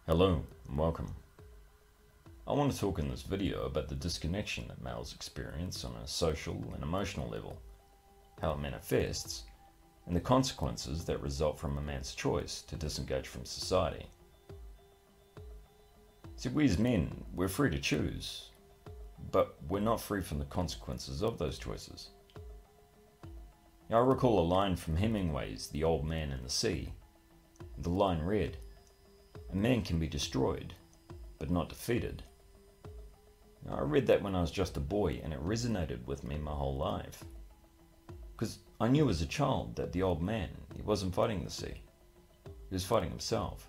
Hello and welcome. I want to talk in this video about the disconnection that males experience on a social and emotional level, how it manifests, and the consequences that result from a man's choice to disengage from society. See, we as men, we're free to choose, but we're not free from the consequences of those choices. Now, I recall a line from Hemingway's The Old Man and the Sea. The line read, "A man can be destroyed, but not defeated." Now, I read that when I was just a boy, and it resonated with me my whole life. Because I knew as a child that the old man, he wasn't fighting the sea. He was fighting himself.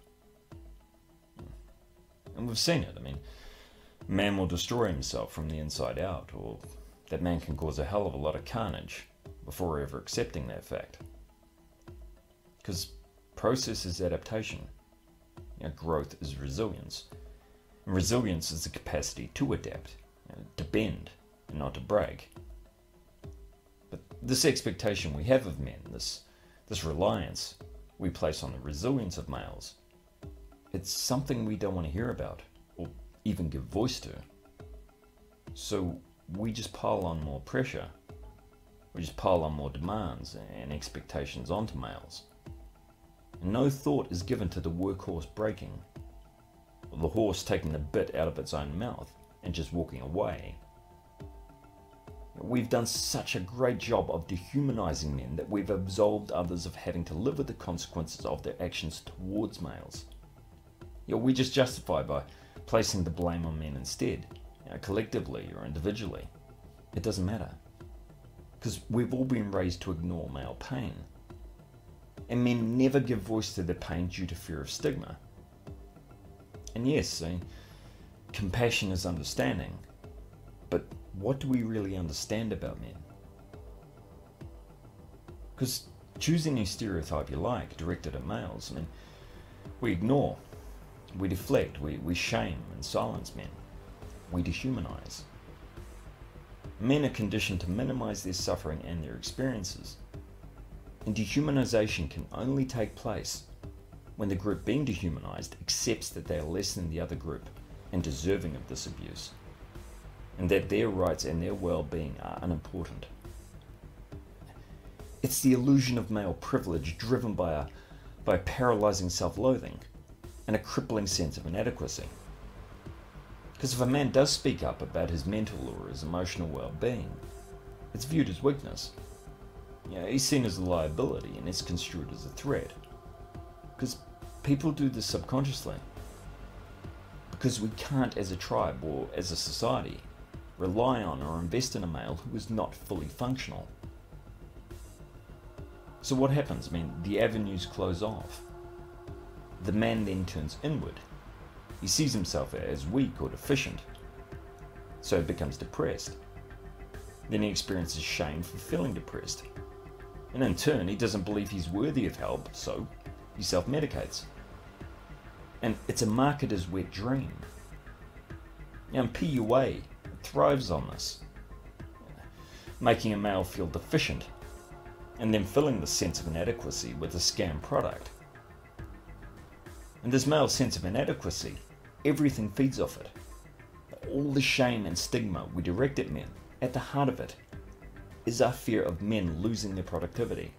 And we've seen it. A man will destroy himself from the inside out, or that man can cause a hell of a lot of carnage before ever accepting that fact. Because process is adaptation. Growth is resilience. And resilience is the capacity to adapt, to bend, and not to break. But this expectation we have of men, this reliance we place on the resilience of males, it's something we don't want to hear about, or even give voice to. So we just pile on more pressure. We just pile on more demands and expectations onto males. And no thought is given to the workhorse breaking, or the horse taking the bit out of its own mouth and just walking away. We've done such a great job of dehumanizing men that we've absolved others of having to live with the consequences of their actions towards males. We just justify by placing the blame on men instead, collectively or individually. It doesn't matter. Because we've all been raised to ignore male pain. And men never give voice to their pain due to fear of stigma. And yes, compassion is understanding. But what do we really understand about men? Because choose any stereotype you like directed at males, we ignore, we deflect, we shame and silence men. We dehumanize. Men are conditioned to minimize their suffering and their experiences. And dehumanization can only take place when the group being dehumanized accepts that they are less than the other group and deserving of this abuse, and that their rights and their well-being are unimportant. It's the illusion of male privilege driven by a paralyzing self-loathing and a crippling sense of inadequacy. Because if a man does speak up about his mental or his emotional well-being, it's viewed as weakness. He's seen as a liability and it's construed as a threat. Because people do this subconsciously. Because we can't, as a tribe or as a society, rely on or invest in a male who is not fully functional. So what happens? The avenues close off. The man then turns inward. He sees himself as weak or deficient. So he becomes depressed. Then he experiences shame for feeling depressed. And in turn, he doesn't believe he's worthy of help, so he self-medicates. And it's a marketer's wet dream. And PUA thrives on this, making a male feel deficient, and then filling the sense of inadequacy with a scam product. And this male sense of inadequacy, everything feeds off it. All the shame and stigma we direct at men, at the heart of it, is our fear of men losing their productivity.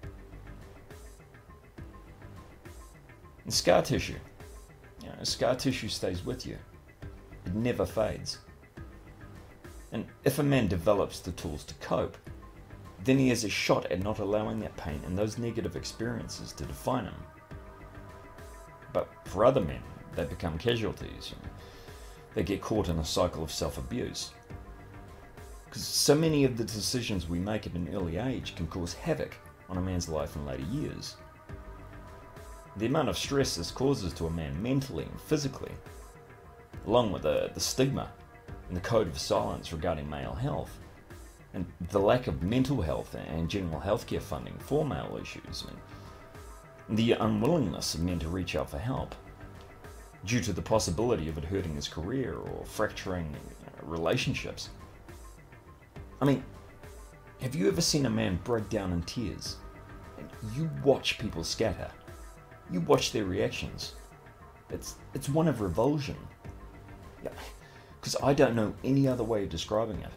And scar tissue. Scar tissue stays with you. It never fades. And if a man develops the tools to cope, then he has a shot at not allowing that pain and those negative experiences to define him. But for other men, they become casualties. They get caught in a cycle of self-abuse. Because so many of the decisions we make at an early age can cause havoc on a man's life in later years. The amount of stress this causes to a man mentally and physically, along with the stigma and the code of silence regarding male health, and the lack of mental health and general healthcare funding for male issues, and the unwillingness of men to reach out for help, due to the possibility of it hurting his career or fracturing relationships. Have you ever seen a man break down in tears? You watch people scatter. You watch their reactions. It's one of revulsion. Because I don't know any other way of describing it.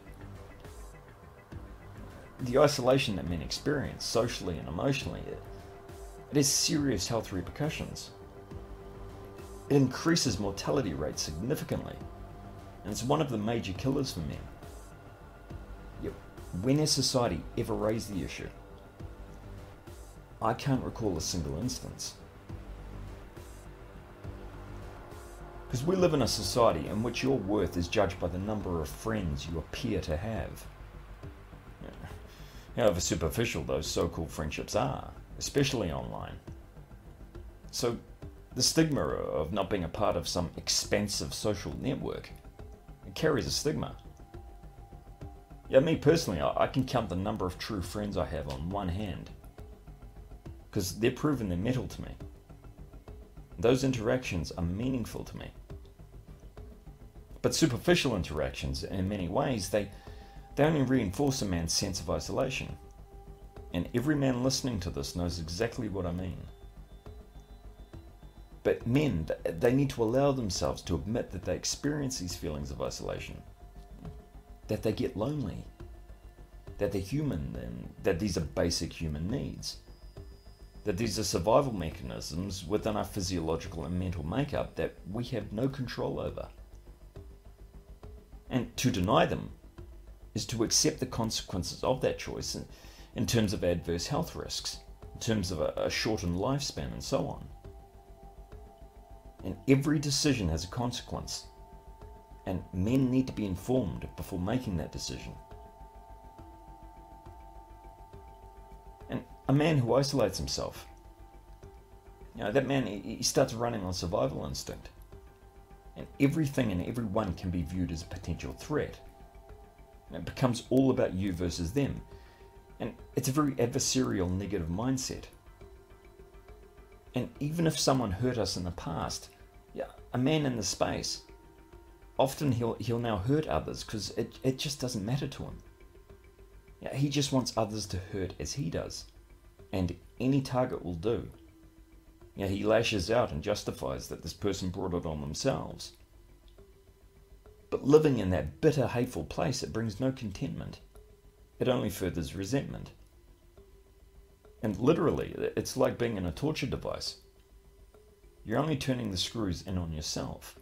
The isolation that men experience, socially and emotionally, it has serious health repercussions. It increases mortality rates significantly, and it's one of the major killers for men. Yet, when has society ever raised the issue? I can't recall a single instance. Because we live in a society in which your worth is judged by the number of friends you appear to have. However superficial those so-called friendships are, especially online. So, the stigma of not being a part of some expansive social network, it carries a stigma. Yeah, me personally, I can count the number of true friends I have on one hand, because they're proven their mettle to me. Those interactions are meaningful to me. But superficial interactions, in many ways, they only reinforce a man's sense of isolation. And every man listening to this knows exactly what I mean. But men, they need to allow themselves to admit that they experience these feelings of isolation. That they get lonely. That they're human, and that these are basic human needs. That these are survival mechanisms within our physiological and mental makeup that we have no control over. And to deny them is to accept the consequences of that choice in terms of adverse health risks, in terms of a shortened lifespan, and so on. And every decision has a consequence, and men need to be informed before making that decision. And a man who isolates himself, that man, he starts running on survival instinct. And everything and everyone can be viewed as a potential threat. And it becomes all about you versus them. And it's a very adversarial, negative mindset. And even if someone hurt us in the past, a man in the space, often he'll now hurt others because it just doesn't matter to him. He just wants others to hurt as he does. And any target will do. He lashes out and justifies that this person brought it on themselves. But living in that bitter, hateful place, it brings no contentment. It only furthers resentment. And literally, it's like being in a torture device. You're only turning the screws in on yourself.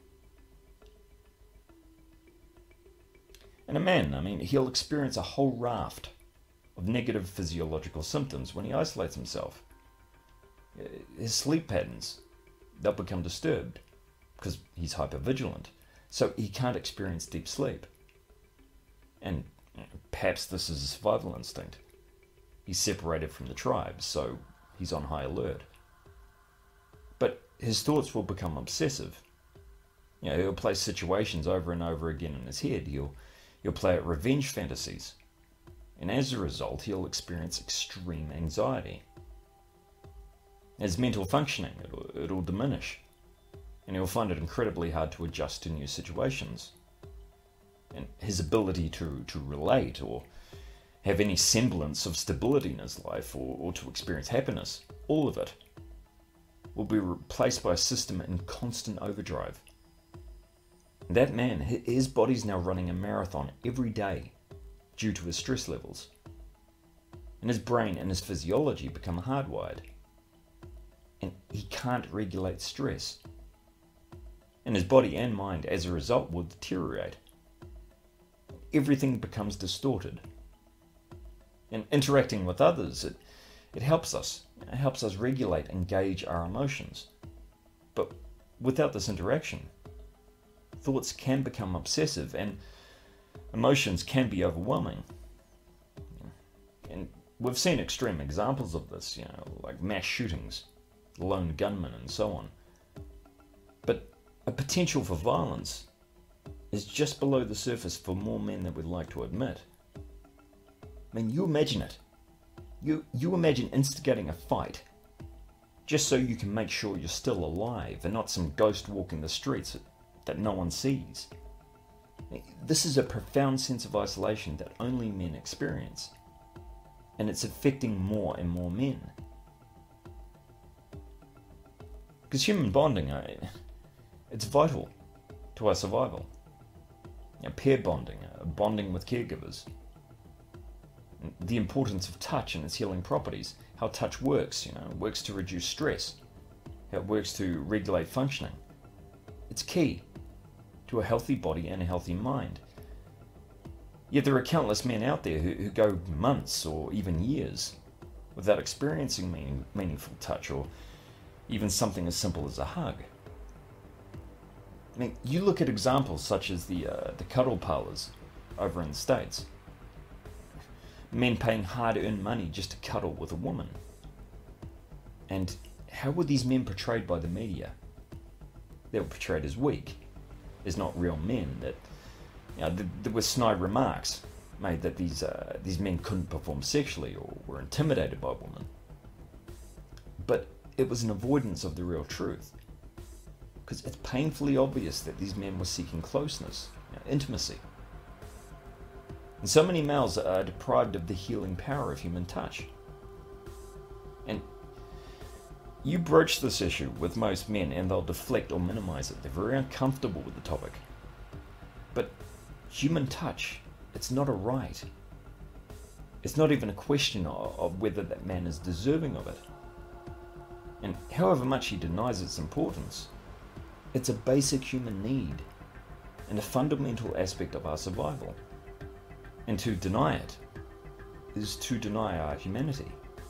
And a man, he'll experience a whole raft of negative physiological symptoms when he isolates himself. His sleep patterns, they'll become disturbed because he's hypervigilant, so he can't experience deep sleep. And perhaps this is a survival instinct. He's separated from the tribe, so he's on high alert. But his thoughts will become obsessive. He'll play situations over and over again in his head. He'll play out revenge fantasies. And as a result, he'll experience extreme anxiety. His mental functioning, it'll diminish. And he'll find it incredibly hard to adjust to new situations. And his ability to relate or have any semblance of stability in his life or to experience happiness, all of it, will be replaced by a system in constant overdrive. That man, his body's now running a marathon every day due to his stress levels. And his brain and his physiology become hardwired. And he can't regulate stress. And his body and mind, as a result, will deteriorate. Everything becomes distorted. And interacting with others, it helps us. It helps us regulate and gauge our emotions. But without this interaction, thoughts can become obsessive and emotions can be overwhelming. And we've seen extreme examples of this, like mass shootings, lone gunmen, and so on. But a potential for violence is just below the surface for more men than we'd like to admit. You imagine it. You imagine instigating a fight just so you can make sure you're still alive and not some ghost walking the streets that no one sees. This is a profound sense of isolation that only men experience, and it's affecting more and more men. Because human bonding, It's vital to our survival. Pair bonding, bonding with caregivers. The importance of touch and its healing properties. How touch works, works to reduce stress. How it works to regulate functioning. It's key to a healthy body and a healthy mind. Yet there are countless men out there who go months or even years without experiencing meaningful touch, or even something as simple as a hug. You look at examples such as the cuddle parlors over in the States. Men paying hard-earned money just to cuddle with a woman. And how were these men portrayed by the media? They were portrayed as weak, as not real men. That there were snide remarks made that these men couldn't perform sexually or were intimidated by women. But it was an avoidance of the real truth, because it's painfully obvious that these men were seeking closeness, intimacy. And so many males are deprived of the healing power of human touch. And you broach this issue with most men and they'll deflect or minimize it. They're very uncomfortable with the topic. But human touch, it's not a right. It's not even a question of whether that man is deserving of it. And however much he denies its importance, it's a basic human need and a fundamental aspect of our survival. And to deny it is to deny our humanity.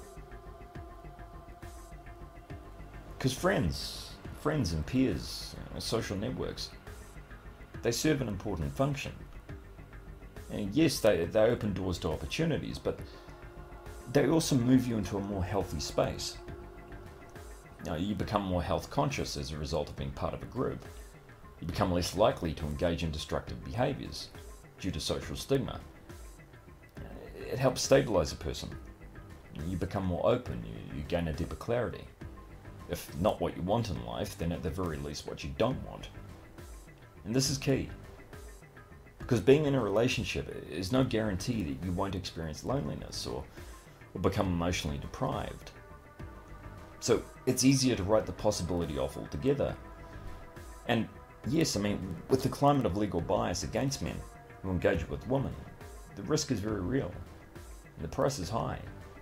Because friends and peers, social networks, they serve an important function. And yes, they open doors to opportunities, but they also move you into a more healthy space. You become more health conscious as a result of being part of a group. You become less likely to engage in destructive behaviors due to social stigma. It helps stabilize a person. You become more open, you gain a deeper clarity. If not what you want in life, then at the very least what you don't want. And this is key, because being in a relationship is no guarantee that you won't experience loneliness or become emotionally deprived. So it's easier to write the possibility off altogether. And yes, with the climate of legal bias against men who engage with women, the risk is very real, and the price is high.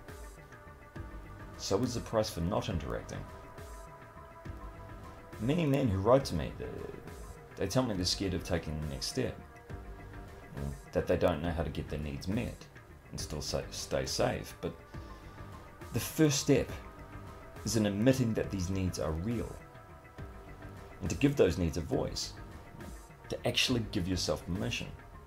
So is the price for not interacting. Many men who write to me, they tell me they're scared of taking the next step, that they don't know how to get their needs met and still stay safe. But the first step is in admitting that these needs are real, and to give those needs a voice, to actually give yourself permission.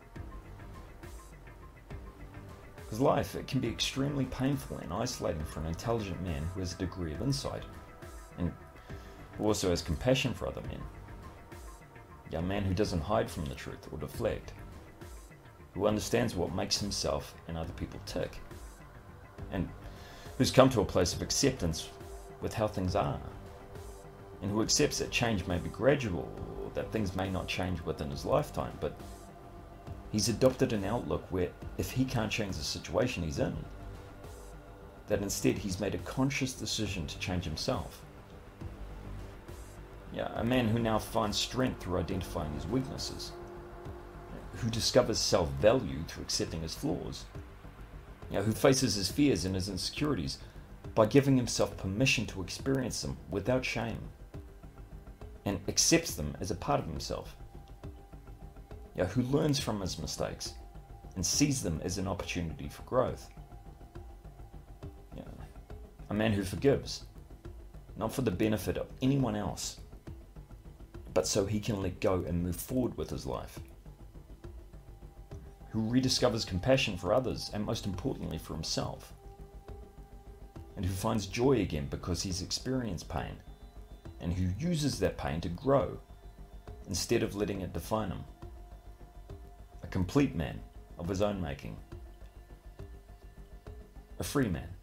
Because life, it can be extremely painful and isolating for an intelligent man who has a degree of insight, and who also has compassion for other men. A man who doesn't hide from the truth or deflect, who understands what makes himself and other people tick, and who's come to a place of acceptance with how things are, and who accepts that change may be gradual, or that things may not change within his lifetime, but he's adopted an outlook where if he can't change the situation he's in, that instead he's made a conscious decision to change himself. A man who now finds strength through identifying his weaknesses, who discovers self-value through accepting his flaws, who faces his fears and his insecurities by giving himself permission to experience them without shame, and accepts them as a part of himself, who learns from his mistakes and sees them as an opportunity for growth. A man who forgives, not for the benefit of anyone else, but so he can let go and move forward with his life. Who rediscovers compassion for others and most importantly for himself. And who finds joy again because he's experienced pain, and who uses that pain to grow instead of letting it define him. A complete man of his own making. A free man.